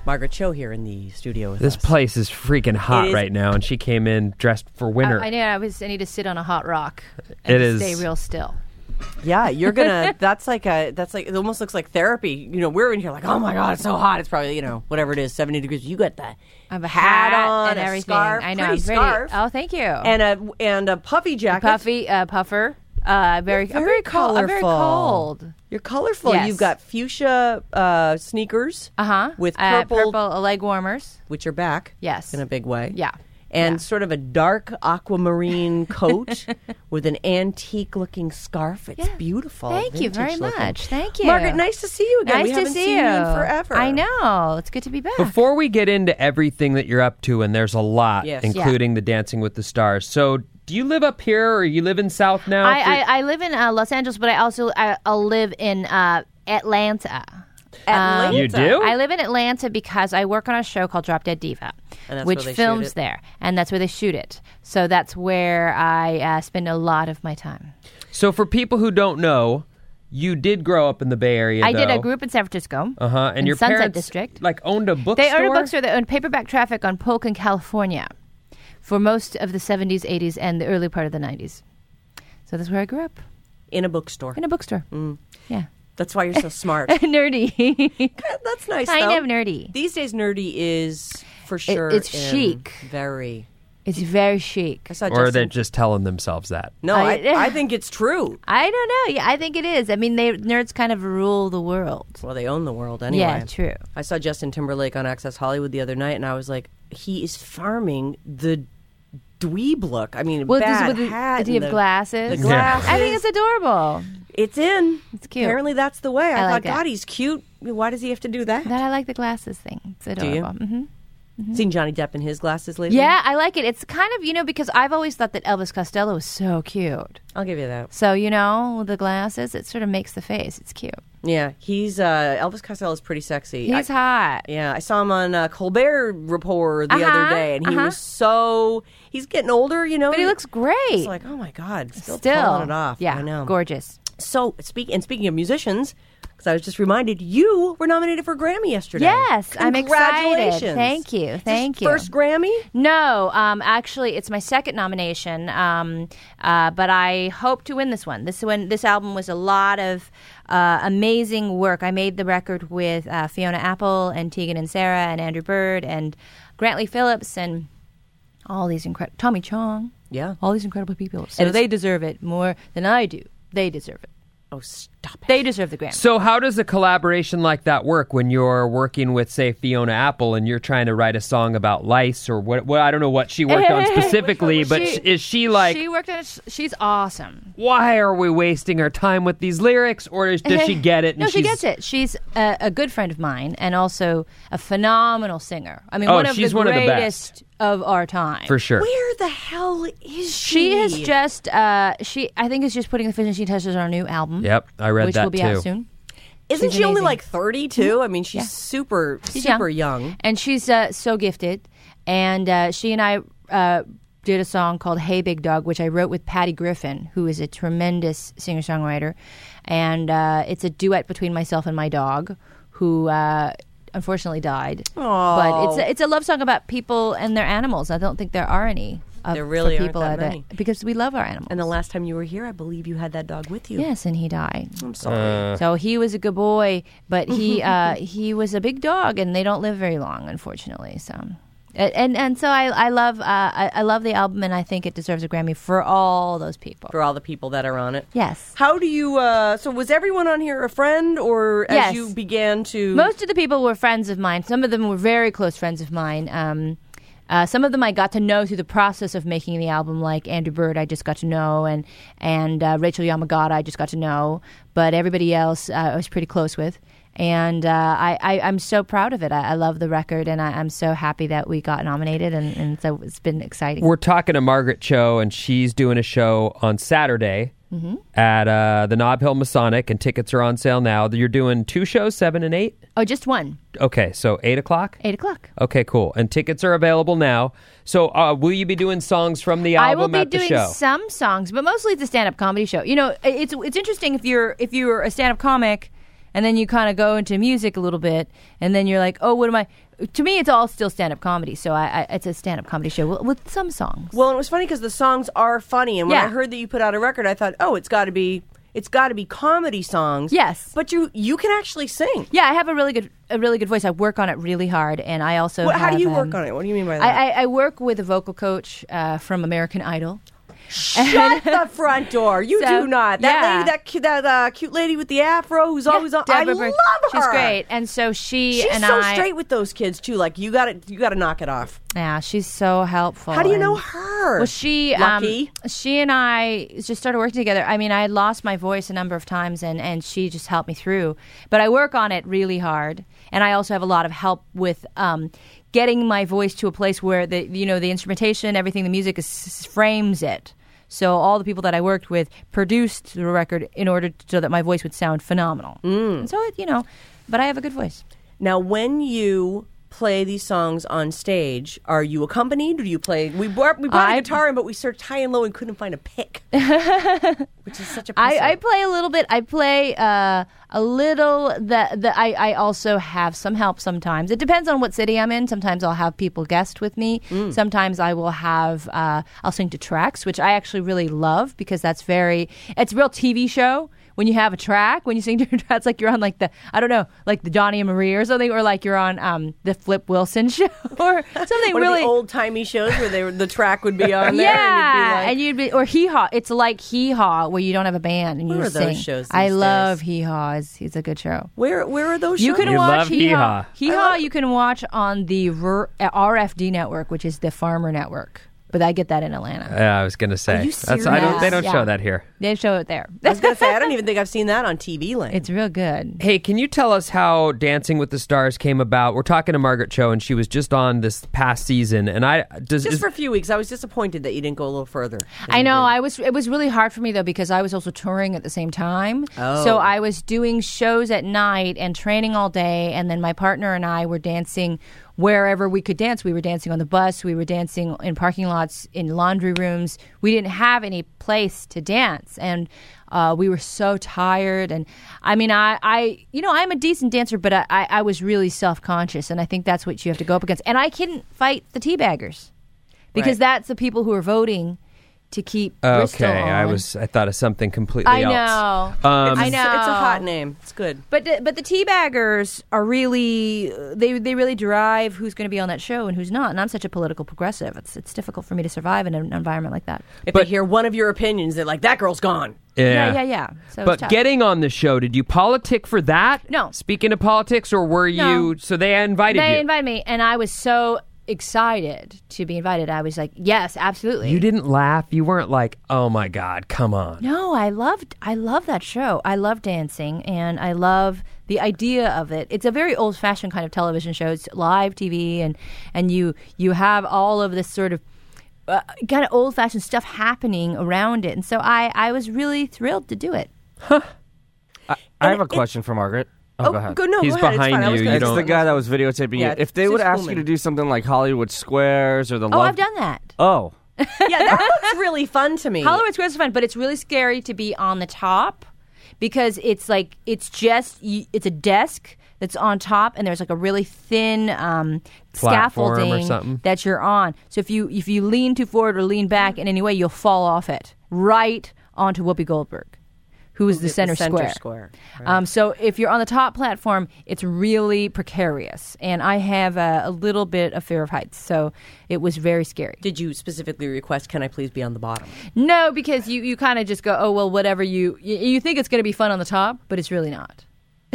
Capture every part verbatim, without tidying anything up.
Margaret Cho here in the studio with This us. place is freaking hot is- right now, and she came in dressed for winter. I, I know. I was. I need to sit on a hot rock It and is- stay real still. Yeah, you're gonna. That's like a. That's like it almost looks like therapy. You know, we're in here like, oh my god, it's so hot. It's probably you know whatever it is, seventy degrees. You got the I have a hat, hat on, and a everything. scarf, I know. pretty I'm pretty- scarf, Oh, thank you. and a and a puffy jacket. Puffy, uh, puffer. Uh, very, You're I'm very very cold. I'm very colorful. cold. You're colorful. Yes. You've got fuchsia uh, sneakers. Uh huh. With uh, purple, purple leg warmers. which are back. Yes. in a big way. Yeah. And Yeah. sort of a dark aquamarine coat with an antique-looking scarf. It's Yeah. beautiful. Thank you very vintage looking. much. Thank you, Margaret. Nice to see you again. Nice we to haven't see seen you. you in forever. I know. It's good to be back. Before we get into everything that you're up to, and there's a lot, Yes. including the Dancing with the Stars. So, do you live up here, or you live in South now? I, I, I live in uh, Los Angeles, but I also I, I'll live in uh, Atlanta. Atlanta. You do? I live in Atlanta because I work on a show called Drop Dead Diva, And that's which where they shoot films it? there, and that's where they shoot it. So that's where I uh, spend a lot of my time. so, for people who don't know, you did grow up in the Bay Area. I did. I though. grew up in San Francisco. Uh huh. And in your Sunset parents District. like owned a bookstore. They owned a bookstore that owned paperback traffic on Polk in California for most of the seventies, eighties, and the early part of the nineties. So that's where I grew up, in a bookstore. in a bookstore. Mm. Yeah. That's why you're so smart. Nerdy. That's nice. Kind though. of nerdy. These days, nerdy is for sure. it's in chic. Very. It's very chic. I saw Or Justin. they're just telling themselves that. No, I, I- I think it's true. I don't know. Yeah, I think it is. I mean, they nerds kind of rule the world. Well, they own the world anyway. Yeah, true. I saw Justin Timberlake on Access Hollywood the other night, and I was like, he is farming the dweeb look. I mean, Well, bad does, with the, hat does he and have the- glasses? The glasses. I think it's adorable. It's in. It's cute. Apparently, that's the way. I, I thought, like that. God, he's cute. Why does he have to do that? That I like the glasses thing. It's Do you? adorable. hmm Seen Johnny Depp in his glasses lately? Yeah, I like it. It's kind of, you know, because I've always thought that Elvis Costello was so cute. I'll give you that. So, you know, with the glasses, it sort of makes the face. It's cute. Yeah, he's uh, Elvis Costello is pretty sexy. He's I, hot. Yeah, I saw him on uh, Colbert Report the Uh-huh, other day, and he uh-huh. was so. He's getting older, you know. But he looks great. It's like, oh my God, still, Still. pulling it off. Yeah, I know. gorgeous. So, speak and speaking of musicians, because I was just reminded, you were nominated for a Grammy yesterday. Yes, I'm excited. Congratulations. Thank you. Is this Thank you. First Grammy? No, um, actually, it's my second nomination, um, uh, but I hope to win this one. This one, this album was a lot of uh, amazing work. I made the record with uh, Fiona Apple and Tegan and Sarah and Andrew Bird and Grantley Phillips and all these incredible Tommy Chong. Yeah. All these incredible people. So And it's- they deserve it more than I do. They deserve it. Oh, stop it. They deserve the Grammy. So, how does a collaboration like that work when you're working with, say, Fiona Apple, and you're trying to write a song about lice or what? What I don't know what she worked on specifically, but She- is she like, she worked on it. She's awesome. why are we wasting our time with these lyrics, or is, does she get it? And No, she she's, gets it. She's a, a good friend of mine and also a phenomenal singer. I mean, Oh, one of she's the one of the greatest best. of our time. for sure. Where the hell is she? She has just, uh, she I think is just putting the finishing touches on our new album. Yep, I read which that will be too. out soon. Isn't she's she only amazing. like thirty-two? I mean, she's Yeah. super, She's super young. And she's uh, so gifted. And uh, she and I uh, did a song called Hey Big Dog, which I wrote with Patty Griffin, who is a tremendous singer-songwriter. And uh, it's a duet between myself and my dog, who uh, unfortunately died. Aw. But it's a, it's a love song about people and their animals. I don't think there are any. Of, There really for aren't people that out there, many. because we love our animals. And the last time you were here, I believe you had that dog with you. Yes, and he died. I'm sorry. Uh, So he was a good boy, but he uh, he was a big dog, and they don't live very long, unfortunately. So, and and, and so I I love uh, I, I love the album, and I think it deserves a Grammy for all those people. For all the people that are on it. Yes, How do you, uh, so was everyone on here a friend, or as Yes. you began to... most of the people were friends of mine. Some of them were very close friends of mine. Um, uh, some of them I got to know through the process of making the album, like Andrew Bird, I just got to know, and and uh, Rachel Yamagata, I just got to know. But everybody else, uh, I was pretty close with. And uh, I, I, I'm so proud of it. I, I love the record, and I, I'm so happy that we got nominated, and, and so it's been exciting. We're talking to Margaret Cho, and she's doing a show on Saturday Mm-hmm. at uh, the Nob Hill Masonic, and tickets are on sale now. You're doing two shows, seven and eight? Oh, just one. Okay, so eight o'clock? Eight o'clock. Okay, cool. And tickets are available now. So uh, will you be doing songs from the I will album be at the doing show? some songs, but mostly it's a stand-up comedy show. You know, it's it's interesting if you're if you're a stand-up comic and then you kind of go into music a little bit, and then you're like, oh, what am I? To me, it's all still stand-up comedy, so I, I, it's a stand-up comedy show with, with some songs. Well, it was funny because the songs are funny, and when Yeah. I heard that you put out a record, I thought, oh, it's got to be, it's got to be comedy songs. Yes. but you you can actually sing. Yeah, I have a really good a really good voice. I work on it really hard, and I also Well, how do have, you um, work on it? What do you mean by that? I, I, I work with a vocal coach uh, from American Idol. Shut the front door! You So, do not. That yeah. lady, that cute, that uh, cute lady with the afro, who's always on. I Deborah love Bird. her. She's great, and so she She's and so I. straight with those kids too. Like you got to you got to knock it off. Yeah, she's so helpful. How do you and- know her? Well, she Lucky. Um, she and I just started working together. I mean, I had lost my voice a number of times, and, and she just helped me through. But I work on it really hard, and I also have a lot of help with um, getting my voice to a place where the you know the instrumentation, everything, the music is, frames it. So all the people that I worked with produced the record in order to, so that my voice would sound phenomenal. Mm. And so it, you know, but I have a good voice. Now, when you play these songs on stage, are you accompanied? Do you play? We brought, we brought I- a guitar in, but we searched high and low and couldn't find a pick, which is such a. I, pisser. I play a little bit. I play uh, a little. That the I, I also have some help sometimes. It depends on what city I'm in. Sometimes I'll have people guest with me. Mm. Sometimes I will have. Uh, I'll sing to tracks, which I actually really love because that's very. It's a real T V show. When you have a track, when you sing to a track, it's like you're on like the, I don't know, like the Donnie and Marie or something, or like you're on um, the Flip Wilson show or something One really. of the old timey shows where they were, the track would be on there. Yeah, and you'd be like, or hee haw. It's like hee haw where you don't have a band and you What just are those sing. shows I these love days? hee haw. It's, it's a good show. where where are those? You shows? can You watch love hee haw. hee-haw. Hee haw you can watch on the R F D network, which is the Farmer Network. But I get that in Atlanta. Yeah, I was gonna say. you That's, I don't. They don't serious? show Yeah. that here. They show it there. I was gonna say I don't even think I've seen that on T V land. It's real good. Hey, can you tell us how Dancing with the Stars came about? We're talking to Margaret Cho, and she was just on this past season. And I does just is, for a few weeks. I was disappointed that you didn't go a little further. I know. I was. It was really hard for me though because I was also touring at the same time. Oh. So I was doing shows at night and training all day, and then my partner and I were dancing wherever we could dance. We were dancing on the bus. We were dancing in parking lots, in laundry rooms. We didn't have any place to dance, and uh, we were so tired. And I mean, I, I, you know, I'm a decent dancer, but I, I, I was really self conscious, and I think that's what you have to go up against. And I couldn't fight the teabaggers because Right. that's the people who are voting to keep Bristol okay. I on. was. I thought of something completely I else. know. Um, I It's, know. it's a hot name. It's good. But the, but the teabaggers are really they they really drive who's going to be on that show and who's not. And I'm such a political progressive. It's it's difficult for me to survive in an environment like that. If But- they hear one of your opinions, they're like, "That girl's gone." Yeah, Yeah, yeah, yeah. So it's But tough. getting on the show, did you politic for that? No. Speaking of politics, or were No. you? So they invited they you. invited me, and I was so excited to be invited. I was like, yes, absolutely. You didn't laugh. You weren't like, "Oh my God, come on." No, I loved I love that show. I love dancing and I love the idea of it. It's a very old-fashioned kind of television show. It's live T V and and you you have all of this sort of uh, kind of old-fashioned stuff happening around it. And so I I was really thrilled to do it. I have a question for Margaret. Oh, Oh, go ahead. go no. He's go ahead. It's behind fine. I was you. gonna You It's say don't- the guy that was videotaping Yeah, you. If they it's would just ask you Pullman. to do something like Hollywood Squares or the Oh, Love... I've done that. Oh. Yeah, that looks really fun to me. Hollywood Squares is fun, but it's really scary to be on the top because it's like it's just you, it's a desk that's on top, and there's like a really thin um, Platform or scaffolding something. that you're on. So if you if you lean too forward or lean back in any way, you'll fall off it right onto Whoopi Goldberg, who is the The center, center square. square, right. Um, so if you're on the top platform, it's really precarious, and I have a, a little bit of fear of heights, so it was very scary. Did you specifically request, "Can I please be on the bottom"? No, because you, you kind of just go, oh, well, whatever you, you, you think it's going to be fun on the top, but it's really not.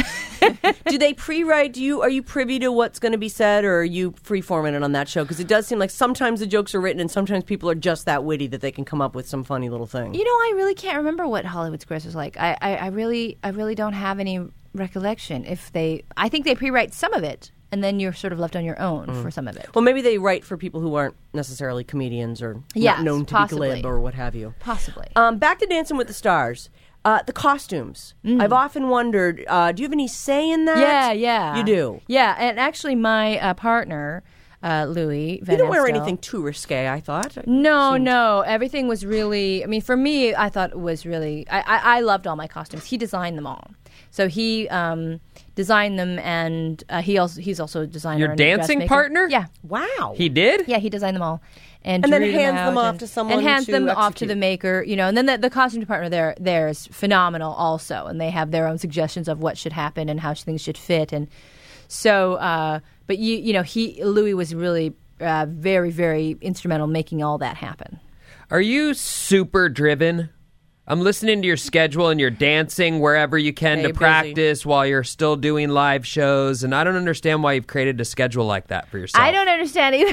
Do they pre-write? Do you are you privy to what's going to be said, or are you free-forming it on that show? Because it does seem like sometimes the jokes are written, and sometimes people are just that witty that they can come up with some funny little thing. You know, I really can't remember what Hollywood Squares was like. I, I, I really I really don't have any recollection. If they, I think they pre-write some of it, and then you're sort of left on your own for some of it. Well, maybe they write for people who aren't necessarily comedians or Yes, not known to possibly. be glib or what have you. Possibly. Um, back to Dancing with the Stars. Uh, the costumes. I've often wondered, uh, do you have any say in that? Yeah, yeah. You do? Yeah, and actually my uh, partner, uh, Louis Van You didn't wear Estel. anything too risque, I thought. No, Seemed- no. Everything was really. I mean, for me, I thought it was really. I, I, I loved all my costumes. He designed them all, so he um, designed them, and uh, he also he's also a designer. Your and a dancing dressmaker. partner? Yeah, Wow. He did? yeah. He designed them all, and, And then drew hands out them off and- to someone and hands to them off to execute. the maker. You know, and then the, the costume department there there is phenomenal also, and they have their own suggestions of what should happen and how things should fit, and so. Uh, but you you know, he Louis was really. Uh, very, very instrumental in making all that happen. Are you super driven? I'm listening to your schedule and you're dancing wherever you can Yeah, to you're busy. practice while you're still doing live shows, and I don't understand why you've created a schedule like that for yourself. I don't understand either.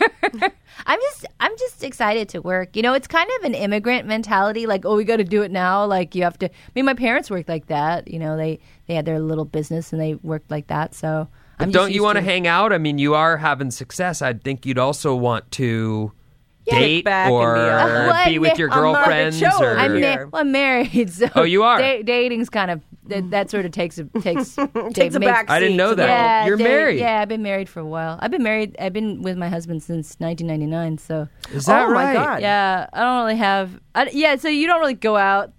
I'm just, I'm just excited to work. You know, it's kind of an immigrant mentality. Like, oh, we got to do it now. Like, you have to. I mean, my parents worked like that. You know, they they had their little business and they worked like that. So. But I'm don't just you used want to it. hang out? I mean, you are having success. I think you'd also want to date back and be or on- Well, be with your I'm Margaret girlfriends. Cho or... over I'm, here. ma- well, I'm married, so Oh, you are? Da- dating's kind of that, that sort of takes a takes Takes a makes- back I didn't seat know to that. the- Yeah, You're date- married. Yeah, I've been married for a while. I've been married. I've been with my husband since nineteen ninety-nine. So Is that Oh, my right? God. yeah, I don't really have. I, yeah, so you don't really go out.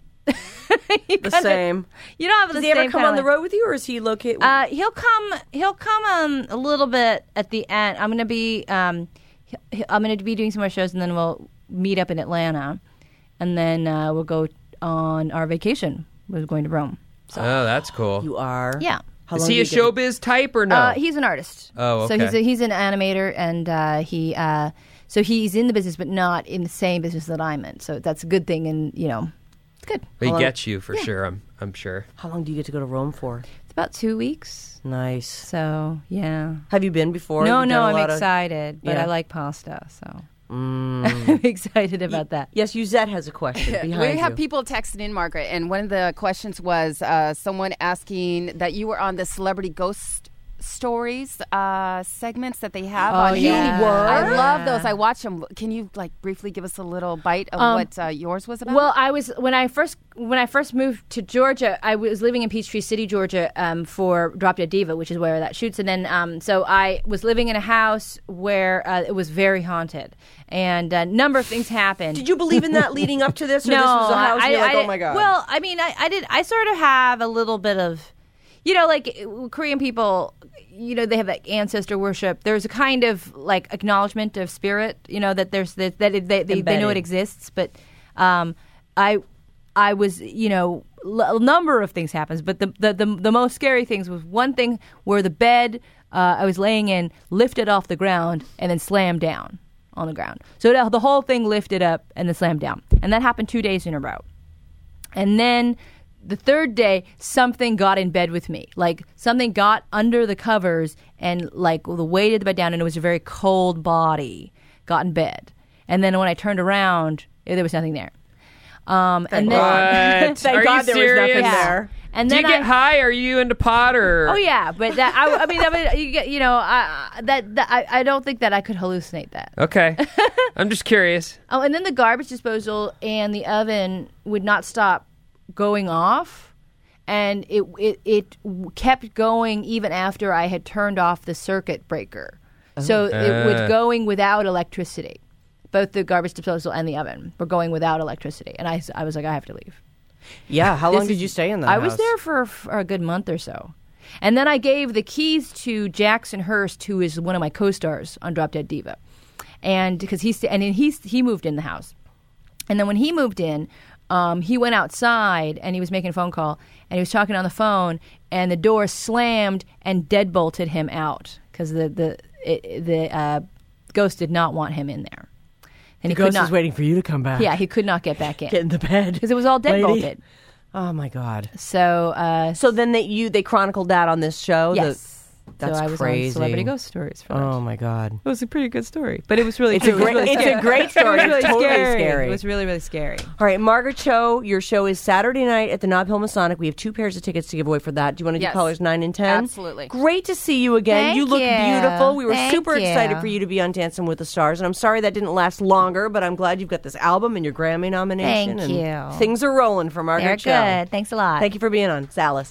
You The kinda- same. You don't have Does the he same ever come kinda on the like- road with you, or is he located? Uh, he'll come. He'll come um, a little bit at the end. I'm gonna be. Um, he- he- I'm gonna be doing some more shows, and then we'll meet up in Atlanta, and then uh, we'll go on our vacation. We're going to Rome. Oh, that's cool. you are. Yeah. How Is long he do a you get- showbiz type or no? Uh, he's an artist. Oh, So he's okay. a, he's an animator, and uh, he uh, so he's in the business, but not in the same business that I'm in. So that's a good thing, and you know, it's good. he How long- gets you for sure. I'm I'm sure. How long do you get to go to Rome for? It's about two weeks. Nice. So yeah. Have you been before? No, You've no, done a I'm lot of- excited, but Yeah. I like pasta, so Mm. I'm excited about that. Yes, Yuzette has a question behind We have you. people texting in, Margaret, and one of the questions was uh, someone asking that you were on the Celebrity Ghost Stories uh, segments that they have Oh, on you YouTube. were? I love Yeah. those. I watch them. Can you like briefly give us a little bite of Um, what uh, yours was about? Well, I was when I first when I first moved to Georgia. I was living in Peachtree City, Georgia, um, for Drop Dead Diva, which is where that shoots. And then, um, so I was living in a house where uh, it was very haunted, and a number of things happened. Did you believe in that leading up to this, or no, this was a house? I, and you're like, I- oh my god. Well, I mean, I, I did. I sort of have a little bit of, you know, like uh, Korean people. You know, they have that ancestor worship. There's a kind of like acknowledgement of spirit. You know that there's that, that it, they, they they know Embedded. it exists. But um, I I was you know l- a number of things happens. But the, the the the most scary things was one thing where the bed uh, I was laying in lifted off the ground and then slammed down on the ground. So the, the whole thing lifted up and then slammed down, and that happened two days in a row. And then the third day, something got in bed with me. Like something got under the covers and like the weighted the bed down, and it was a very cold body got in bed. And then when I turned around, eh, there was nothing there. Um, and then What? Thank Are God you there was nothing serious? there. And Do then you get I, high? Are you into pot or? Oh yeah, but that I, I mean, I mean, you get, you know, I, I- that, that I, I don't think that I could hallucinate that. Okay. I'm just curious. Oh, and then the garbage disposal and the oven would not stop going off, and it it it kept going even after I had turned off the circuit breaker. So it Uh. was going without electricity. Both the garbage disposal and the oven were going without electricity, and I, s- I was like, I have to leave. Yeah. How long This did is- you stay in that I house? was there for, for a good month or so. And then I gave the keys to Jackson Hurst, who is one of my co-stars on Drop Dead Diva. And because he's and then he's he moved in the house. And then when he moved in, um, he went outside and he was making a phone call and he was talking on the phone and the door slammed and deadbolted him out because the the it, the uh, ghost did not want him in there. And The he could ghost not. is waiting for you to come back. Yeah, he could not get back in Get in the bed because it was all Lady. deadbolted. Oh my god. So uh, So then they you they chronicled that on this show. The- yes. That's so I was crazy. on Celebrity Ghost Stories for that. oh my god. It was a pretty good story, but it was really It's a it was great- really it's a scary. great story. It was really It's totally scary. scary. It was really really scary. All right, Margaret Cho, your show is Saturday night at the Nob Hill Masonic. We have two pairs of tickets to give away for that. Do you want to do Yes. callers nine and ten? Absolutely. Great to see you again. Thank you look you. beautiful. We were Thank super you. excited for you to be on Dancing with the Stars, and I'm sorry that didn't last longer, but I'm glad you've got this album and your Grammy nomination. Thank and you. Things are rolling for Margaret They're Cho. good. Thanks a lot. Thank you for being on. It's Alice.